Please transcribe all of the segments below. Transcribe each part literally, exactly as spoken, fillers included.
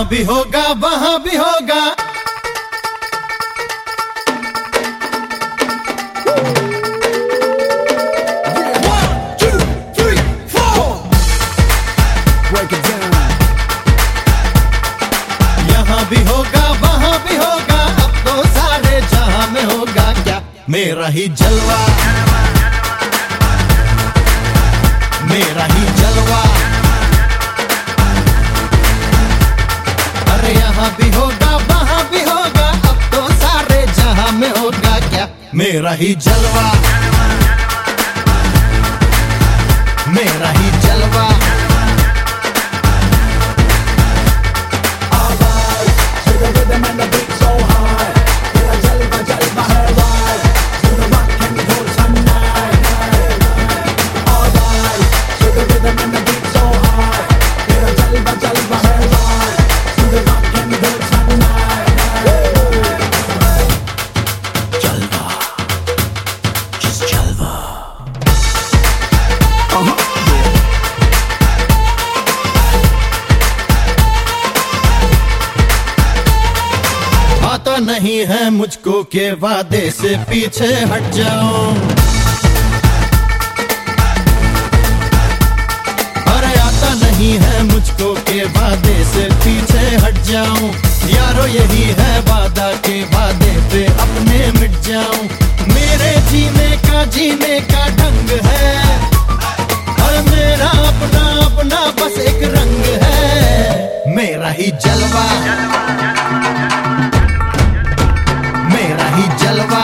भी होगा वहां भी होगा। यहाँ भी होगा वहां भी होगा, अब तो सारे जहां में होगा क्या मेरा ही जलवा, मेरा ही जलवा। अरे यहाँ भी होगा वहां भी होगा, अब तो सारे जहां में होगा क्या मेरा ही जलवा, मेरा ही जलवा। आता नहीं है मुझको के वादे से पीछे हट जाऊं, अरे आता नहीं है मुझको के वादे से पीछे हट जाऊं। यारो यही है वादा के वादे पे अपने मिट जाऊं, मेरे जीने का जीने का ढंग है, और मेरा अपना अपना बस एक रंग है मेरा ही जलवा, मेरा ही जलवा।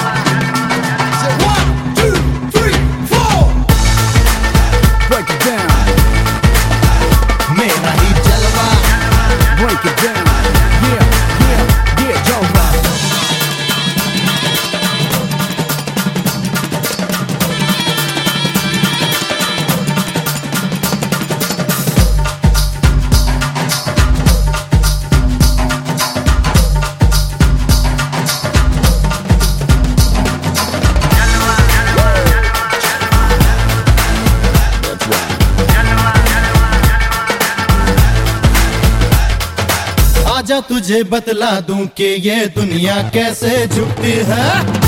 One, two, three, four. Break it down. मेरा ही जलवा। Break it down. Yeah, yeah, yeah, जलवा। आजा तुझे बतला दूं कि ये दुनिया कैसे झुकती है,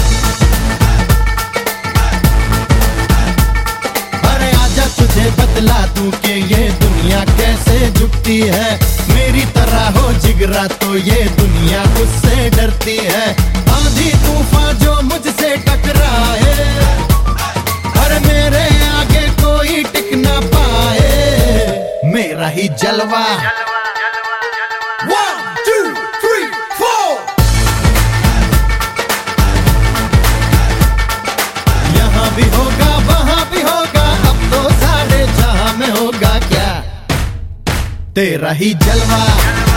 अरे आजा तुझे बतला दूं कि ये दुनिया कैसे झुकती है। मेरी तरह हो जिगरा तो ये दुनिया उससे डरती है, आंधी तूफान जो मुझसे टकराए, अरे मेरे आगे कोई टिक ना पाए मेरा ही जलवा। भी होगा वहां भी होगा, अब तो सारे जहां में होगा क्या तेरा ही जलवा।